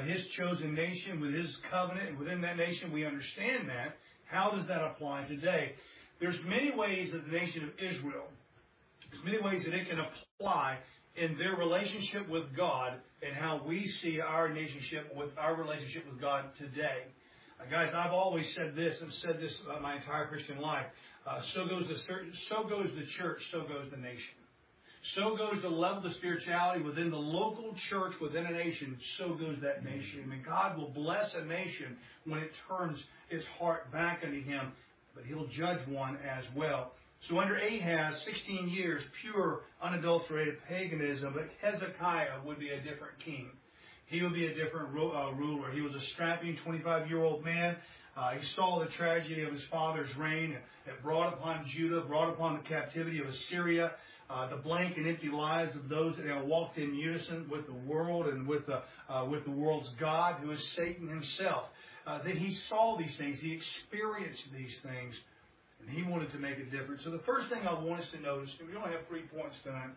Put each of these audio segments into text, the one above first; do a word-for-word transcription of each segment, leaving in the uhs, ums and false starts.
His chosen nation, with His covenant, and within that nation we understand that. How does that apply today? There's many ways that the nation of Israel, there's many ways that it can apply in their relationship with God and how we see our relationship with our relationship with God today. Uh, guys, I've always said this. I've said this about my entire Christian life. Uh, so goes the so goes the church. So goes the nation. So goes the level of spirituality within the local church within a nation. So goes that nation. I mean, God will bless a nation when it turns its heart back unto Him, but He'll judge one as well. So under Ahaz, sixteen years, pure, unadulterated paganism, but Hezekiah would be a different king. He would be a different uh, ruler. He was a strapping twenty-five-year-old man. Uh, he saw the tragedy of his father's reign. It brought upon Judah, brought upon the captivity of Assyria, uh, the blank and empty lives of those that have walked in unison with the world and with the, uh, with the world's God, who is Satan himself. Uh, that he saw these things. He experienced these things. And he wanted to make a difference. So the first thing I want us to notice, and we only have three points tonight.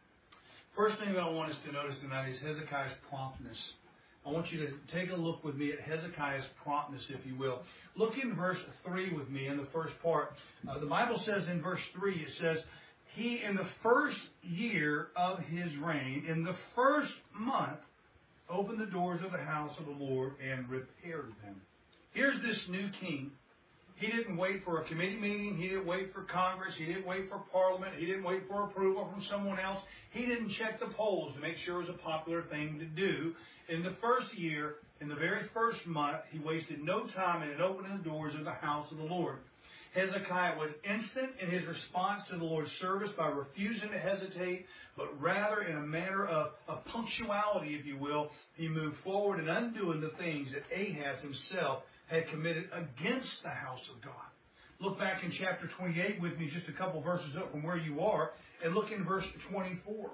First thing that I want us to notice tonight is Hezekiah's promptness. I want you to take a look with me at Hezekiah's promptness, if you will. Look in verse three with me in the first part. Uh, the Bible says in verse three, it says, He, in the first year of his reign, in the first month, opened the doors of the house of the Lord and repaired them. Here's this new king. He didn't wait for a committee meeting. He didn't wait for Congress. He didn't wait for Parliament. He didn't wait for approval from someone else. He didn't check the polls to make sure it was a popular thing to do. In the first year, in the very first month, he wasted no time in opening the doors of the house of the Lord. Hezekiah was instant in his response to the Lord's service by refusing to hesitate, but rather in a manner of, of punctuality, if you will, he moved forward and undoing the things that Ahaz himself had committed against the house of God. Look back in chapter twenty-eight with me, just a couple verses up from where you are, and look in verse twenty-four.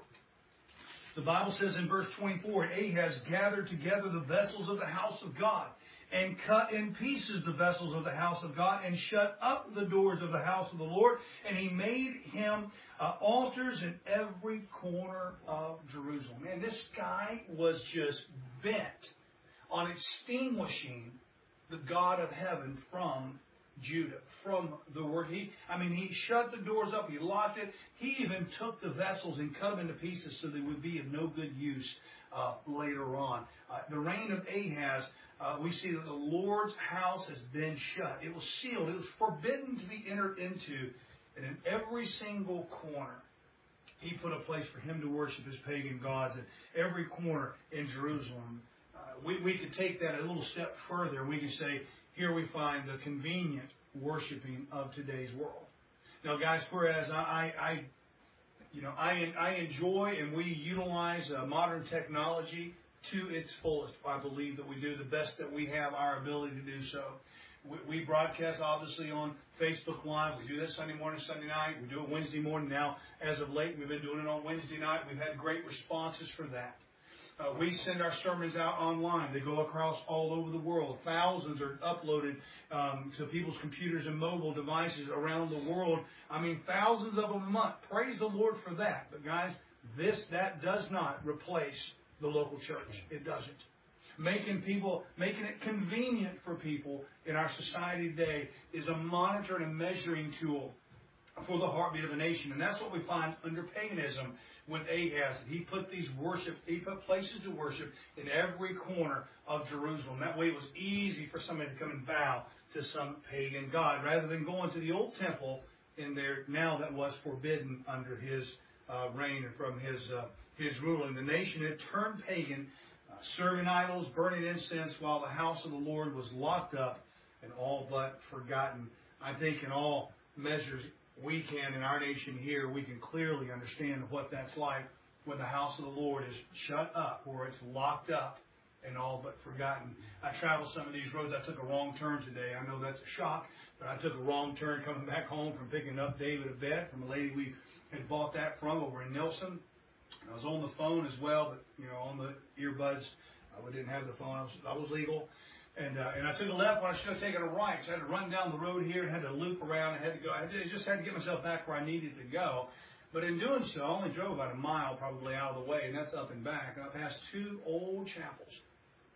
The Bible says in verse twenty-four, Ahaz gathered together the vessels of the house of God, and cut in pieces the vessels of the house of God, and shut up the doors of the house of the Lord, and he made him uh, altars in every corner of Jerusalem. Man, this guy was just bent on extinguishing the God of heaven from Judah, from the word. He, I mean, he shut the doors up. He locked it. He even took the vessels and cut them into pieces so they would be of no good use uh, later on. Uh, the reign of Ahaz, uh, we see that the Lord's house has been shut. It was sealed. It was forbidden to be entered into. And in every single corner, he put a place for him to worship his pagan gods. In every corner in Jerusalem. We, we could take that a little step further. We could say, here we find the convenient worshiping of today's world. Now, guys, whereas I, I, I you know, I, I enjoy and we utilize uh, modern technology to its fullest. I believe that we do the best that we have our ability to do so. We, we broadcast, obviously, on Facebook Live. We do that Sunday morning, Sunday night. We do it Wednesday morning. Now, as of late, we've been doing it on Wednesday night. We've had great responses for that. Uh, we send our sermons out online. They go across all over the world. Thousands are uploaded um, to people's computers and mobile devices around the world. I mean, thousands of them a month. Praise the Lord for that. But guys, this, that does not replace the local church. It doesn't. Making people, making it convenient for people in our society today is a monitor and a measuring tool for the heartbeat of a nation. And that's what we find under paganism with Ahaz. He put these worship, he put places to worship in every corner of Jerusalem. That way it was easy for somebody to come and bow to some pagan god, rather than going to the old temple in there now that was forbidden under his uh, reign and from his, uh, his ruling. The nation had turned pagan, uh, serving idols, burning incense, while the house of the Lord was locked up and all but forgotten. I think in all measures, we can, in our nation here, we can clearly understand what that's like when the house of the Lord is shut up, or it's locked up and all but forgotten. I traveled some of these roads. I took a wrong turn today. I know that's a shock, but I took a wrong turn coming back home from picking up David a bed from a lady we had bought that from over in Nelson. I was on the phone as well, but, you know, on the earbuds. I didn't have the phone. I was, I was legal. And uh, and I took a left when I should have taken a right. So I had to run down the road here and had to loop around. I had to go. I just had to get myself back where I needed to go. But in doing so, I only drove about a mile probably out of the way, and that's up and back. And I passed two old chapels.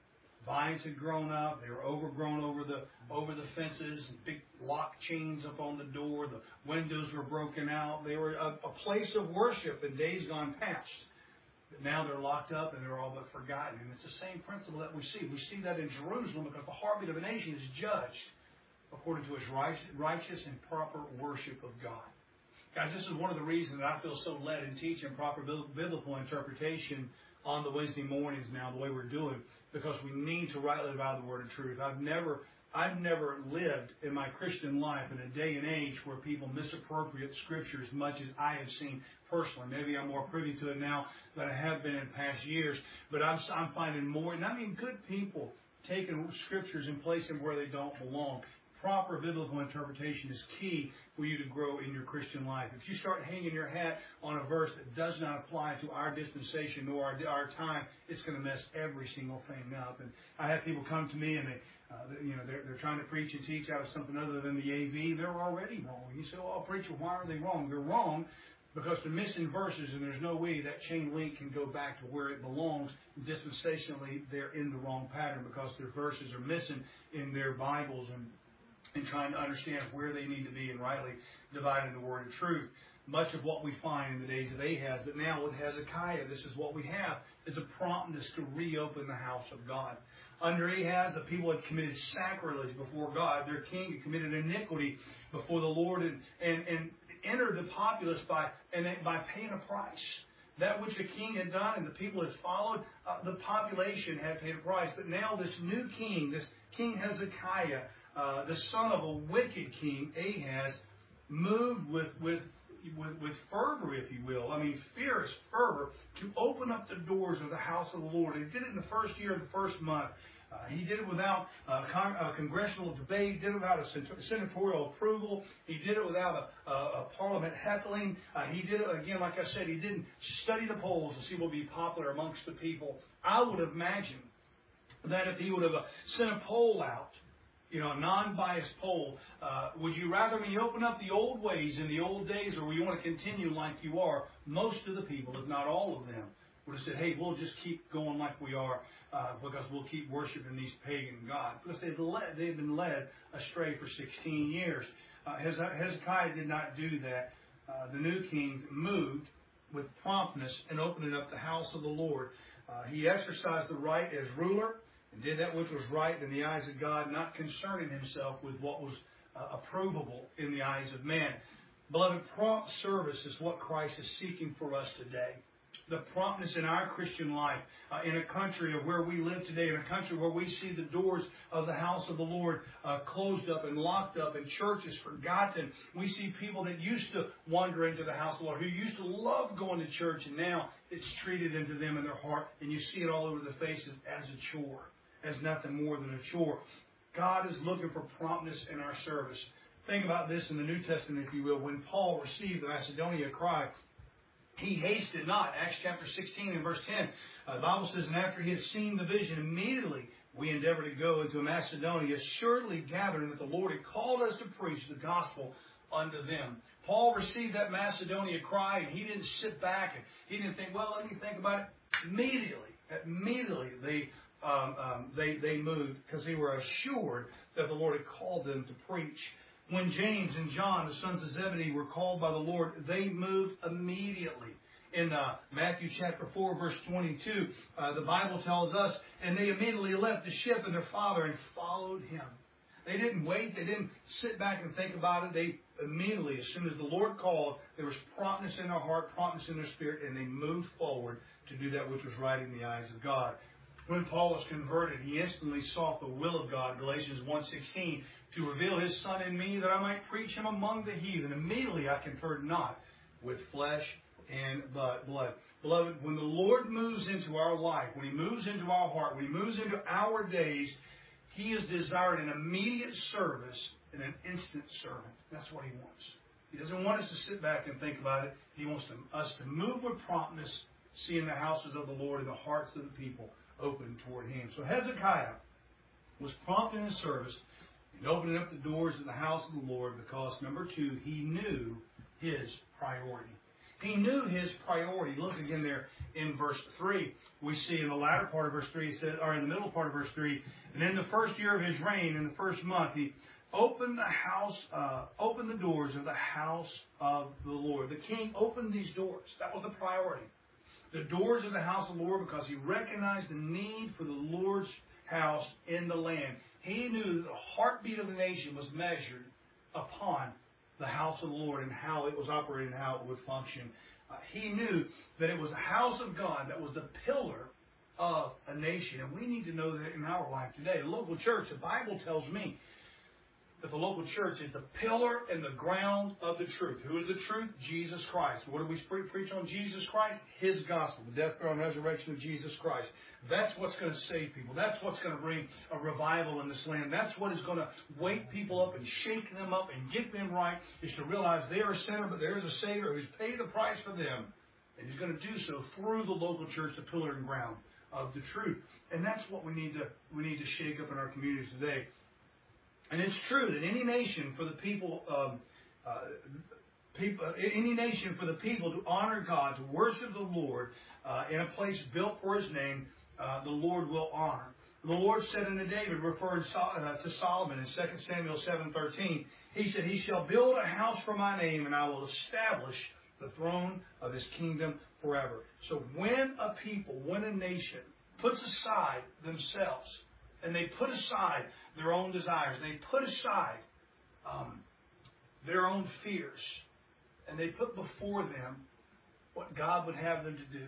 vines had grown up. They were overgrown over the over the fences. Big lock chains up on the door. The windows were broken out. They were a, a place of worship in days gone past. But now they're locked up and they're all but forgotten. And it's the same principle that we see. We see that in Jerusalem because the heartbeat of a nation is judged according to its righteous and proper worship of God. Guys, this is one of the reasons that I feel so led in teaching proper biblical interpretation on the Wednesday mornings now, the way we're doing, because we need to rightly divide the word of truth. I've never I've never lived in my Christian life in a day and age where people misappropriate Scripture as much as I have seen personally. Maybe I'm more privy to it now than I have been in past years, but I'm, I'm finding more, and I mean good people taking Scriptures and placing them where they don't belong. Proper biblical interpretation is key for you to grow in your Christian life. If you start hanging your hat on a verse that does not apply to our dispensation nor our, our time, it's going to mess every single thing up. And I have people come to me and they, uh, you know, they're, they're trying to preach and teach out of something other than the A V. They're already wrong. You say, "Oh, preacher, why are they wrong?" They're wrong because they're missing verses, and there's no way that chain link can go back to where it belongs. Dispensationally, they're in the wrong pattern because their verses are missing in their Bibles and and trying to understand where they need to be and rightly dividing the word of truth. Much of what we find in the days of Ahaz, but now with Hezekiah, this is what we have, is a promptness to reopen the house of God. Under Ahaz, the people had committed sacrilege before God. Their king had committed iniquity before the Lord and, and, and entered the populace by, and by paying a price. That which the king had done and the people had followed, uh, the population had paid a price. But now this new king, this King Hezekiah, Uh, the son of a wicked king, Ahaz, moved with, with, with, with fervor, if you will, I mean fierce fervor, to open up the doors of the house of the Lord. He did it in the first year of the first month. Uh, he did it without uh, con- uh, congressional debate. He did it without a senatorial approval. He did it without a, a, a parliament heckling. Uh, he did it, again, like I said, he didn't study the polls to see what would be popular amongst the people. I would imagine that if he would have uh, sent a poll out, you know, a non-biased poll, uh, would you rather me open up the old ways in the old days, or you want to continue like you are? Most of the people, if not all of them, would have said, hey, we'll just keep going like we are uh, because we'll keep worshiping these pagan gods. Because they've, led, they've been led astray for sixteen years. Uh, Hezekiah did not do that. Uh, the new king moved with promptness and opening up the house of the Lord. Uh, he exercised the right as ruler and did that which was right in the eyes of God, not concerning himself with what was uh, approvable in the eyes of man. Beloved, prompt service is what Christ is seeking for us today. The promptness in our Christian life, uh, in a country of where we live today, in a country where we see the doors of the house of the Lord uh, closed up and locked up and churches forgotten. We see people that used to wander into the house of the Lord, who used to love going to church, and now it's treated into them in their heart, and you see it all over the faces as a chore, as nothing more than a chore. God is looking for promptness in our service. Think about this in the New Testament, if you will. When Paul received the Macedonia cry, he hasted not. Acts chapter sixteen and verse ten. Uh, the Bible says, and after he had seen the vision, immediately we endeavored to go into Macedonia, assuredly gathering that the Lord had called us to preach the gospel unto them. Paul received that Macedonia cry, and he didn't sit back and he didn't think, well, let me think about it. Immediately, immediately they um, um, they they moved because they were assured that the Lord had called them to preach. When James and John, the sons of Zebedee, were called by the Lord, they moved immediately. In uh, Matthew chapter four, verse twenty-two, uh, the Bible tells us, and they immediately left the ship and their father and followed him. They didn't wait. They didn't sit back and think about it. They immediately, as soon as the Lord called, there was promptness in their heart, promptness in their spirit, and they moved forward to do that which was right in the eyes of God. When Paul was converted, he instantly sought the will of God, Galatians one sixteen, to reveal his Son in me that I might preach him among the heathen. Immediately I conferred not with flesh and blood. Beloved, when the Lord moves into our life, when he moves into our heart, when he moves into our days, he is desired an immediate service and an instant servant. That's what he wants. He doesn't want us to sit back and think about it. He wants to, us to move with promptness, seeing the houses of the Lord and the hearts of the people open toward him. So Hezekiah was prompt in his service and opening up the doors of the house of the Lord because, number two, he knew his priority. He knew his priority. Look again there in verse three. We see in the latter part of verse three, it says, or in the middle part of verse three, and in the first year of his reign, in the first month, he opened the house, uh, opened the doors of the house of the Lord. The king opened these doors. That was the priority. The doors of the house of the Lord, because he recognized the need for the Lord's house in the land. He knew that the heartbeat of the nation was measured upon the house of the Lord and how it was operating and how it would function. Uh, he knew that it was the house of God that was the pillar of a nation. And we need to know that in our life today. The local church, the Bible tells me that the local church is the pillar and the ground of the truth. Who is the truth? Jesus Christ. What do we preach on Jesus Christ? His gospel, the death, burial, and resurrection of Jesus Christ. That's what's going to save people. That's what's going to bring a revival in this land. That's what is going to wake people up and shake them up and get them right, is to realize they are a sinner, but there is a Savior who's paid the price for them. And he's going to do so through the local church, the pillar and ground of the truth. And that's what we need to we need to shake up in our communities today. And it's true that any nation for the people, um, uh, people, any nation for the people to honor God, to worship the Lord uh, in a place built for His name, uh, the Lord will honor. The Lord said unto David, referring to Solomon in Second Samuel seven thirteen, He said, He shall build a house for my name, and I will establish the throne of His kingdom forever. So when a people, when a nation puts aside themselves, and they put aside their own desires, they put aside um, their own fears, and they put before them what God would have them to do.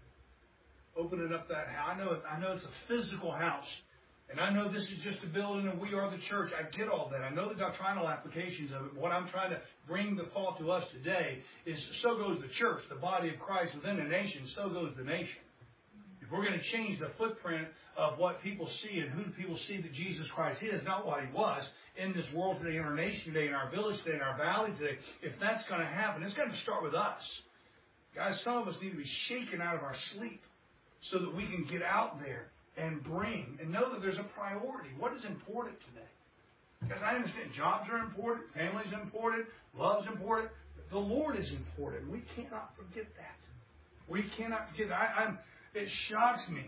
Opening up that house. I know, I know it's a physical house, and I know this is just a building and we are the church. I get all that. I know the doctrinal applications of it. What I'm trying to bring the thought to us today is so goes the church, the body of Christ within the nation, so goes the nation. If we're going to change the footprint of what people see and who people see that Jesus Christ is, not what He was, in this world today, in our nation today, in our village today, in our valley today, if that's going to happen, it's got to start with us. Guys, some of us need to be shaken out of our sleep so that we can get out there and bring and know that there's a priority. What is important today? Because I understand jobs are important, families are important, love's important. The Lord is important. We cannot forget that. We cannot forget that. I, I'm, it shocks me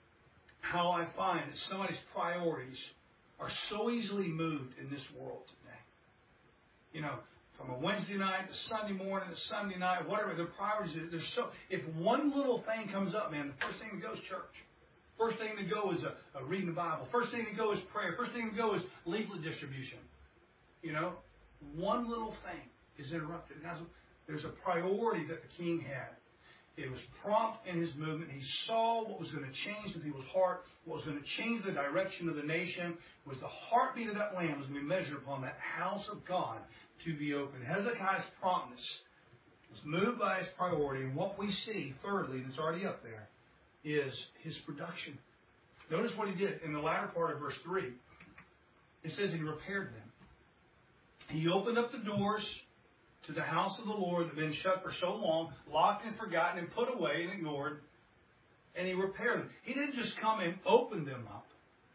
how I find that somebody's priorities are so easily moved in this world today. You know, from a Wednesday night to Sunday morning to Sunday night, whatever, their priorities, they're so, if one little thing comes up, man, the first thing to go is church. First thing to go is a, a reading the Bible. First thing to go is prayer. First thing to go is leaflet distribution. You know, one little thing is interrupted. Now, there's a priority that the king had. It was prompt in his movement. He saw what was going to change the people's heart, what was going to change the direction of the nation. It was the heartbeat of that land was going to be measured upon that house of God to be opened. Hezekiah's promptness was moved by his priority. And what we see, thirdly, that's already up there, is his production. Notice what he did in the latter part of verse three. It says he repaired them. He opened up the doors to the house of the Lord that had been shut for so long, locked and forgotten and put away and ignored, and he repaired them. He didn't just come and open them up,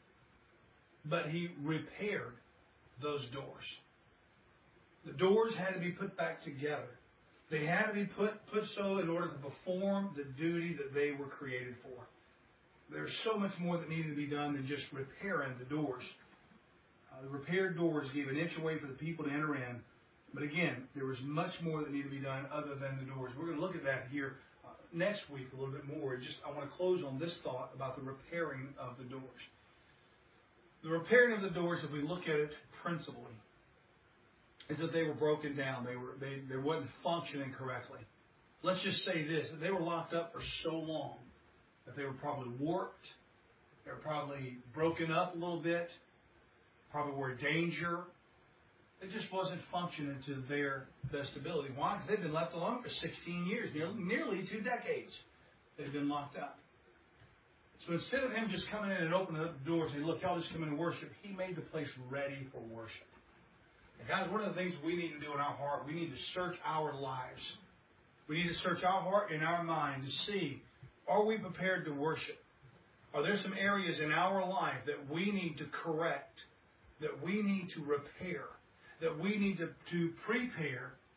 but he repaired those doors. The doors had to be put back together. They had to be put, put so in order to perform the duty that they were created for. There's so much more that needed to be done than just repairing the doors. Uh, the repaired doors gave an entry for the people to enter in. But again, there was much more that needed to be done other than the doors. We're going to look at that here uh, next week a little bit more. Just I want to close on this thought about the repairing of the doors. The repairing of the doors, if we look at it principally, is that they were broken down. They were they, they wasn't functioning correctly. Let's just say this, that they were locked up for so long that they were probably warped. They were probably broken up a little bit. Probably were in danger. It just wasn't functioning to their best ability. Why? Because they've been left alone for sixteen years, nearly, nearly two decades. They've been locked up. So instead of him just coming in and opening up the door and saying, look, y'all just come in and worship, he made the place ready for worship. And guys, one of the things we need to do in our heart, we need to search our lives. We need to search our heart and our mind to see, are we prepared to worship? Are there some areas in our life that we need to correct, that we need to repair, that we need to, to prepare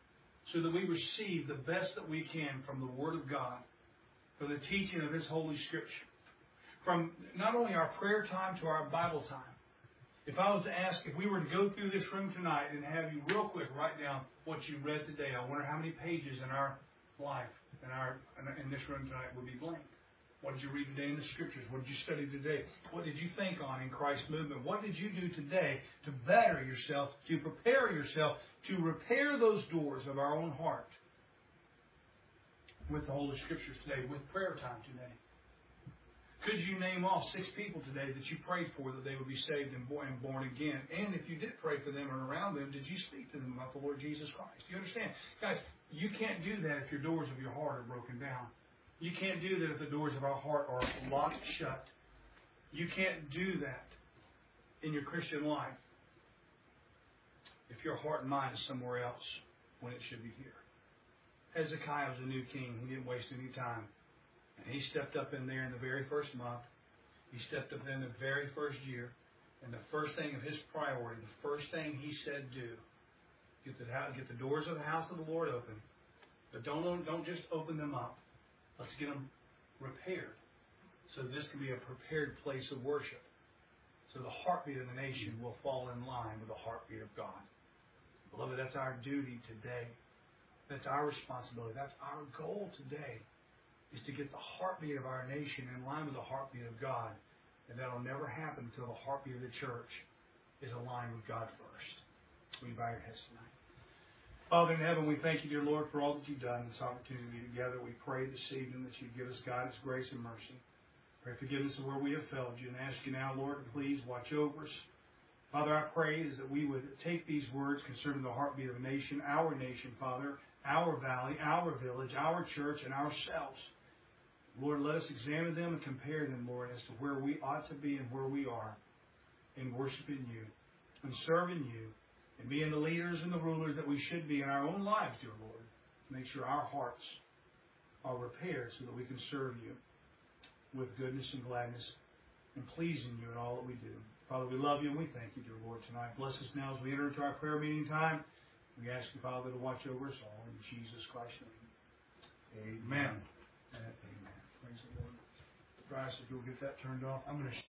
so that we receive the best that we can from the Word of God, from the teaching of His Holy Scripture, from not only our prayer time to our Bible time. If I was to ask, if we were to go through this room tonight and have you real quick write down what you read today, I wonder how many pages in our life, in our in this room tonight, would be blank. What did you read today in the Scriptures? What did you study today? What did you think on in Christ's movement? What did you do today to better yourself, to prepare yourself, to repair those doors of our own heart with the Holy Scriptures today, with prayer time today? Could you name off six people today that you prayed for that they would be saved and born, and born again? And if you did pray for them or around them, did you speak to them about the Lord Jesus Christ? Do you understand? Guys, you can't do that if your doors of your heart are broken down. You can't do that if the doors of our heart are locked shut. You can't do that in your Christian life if your heart and mind is somewhere else when it should be here. Hezekiah was a new king. He didn't waste any time. And he stepped up in there in the very first month. He stepped up in the very first year. And the first thing of his priority, the first thing he said do, get the, get the doors of the house of the Lord open. But don't, don't just open them up. Let's get them repaired so this can be a prepared place of worship. So the heartbeat of the nation will fall in line with the heartbeat of God. Beloved, that's our duty today. That's our responsibility. That's our goal today, is to get the heartbeat of our nation in line with the heartbeat of God. And that will never happen until the heartbeat of the church is aligned with God first. Will you bow your heads tonight? Father in heaven, we thank you, dear Lord, for all that you've done, this opportunity together. We pray this evening that you give us guidance, grace, and mercy. Pray forgiveness of where we have failed you, and ask you now, Lord, to please watch over us. Father, I pray is that we would take these words concerning the heartbeat of a nation, our nation, Father, our valley, our village, our church, and ourselves. Lord, let us examine them and compare them, Lord, as to where we ought to be and where we are in worshiping you and serving you and being the leaders and the rulers that we should be in our own lives, dear Lord. Make sure our hearts are repaired so that we can serve you with goodness and gladness and pleasing you in all that we do. Father, we love you and we thank you, dear Lord, tonight. Bless us now as we enter into our prayer meeting time. We ask you, Father, to watch over us all in Jesus Christ's name. Amen. Amen. Praise the Lord. Bryce, if you'll get that turned off, I'm going to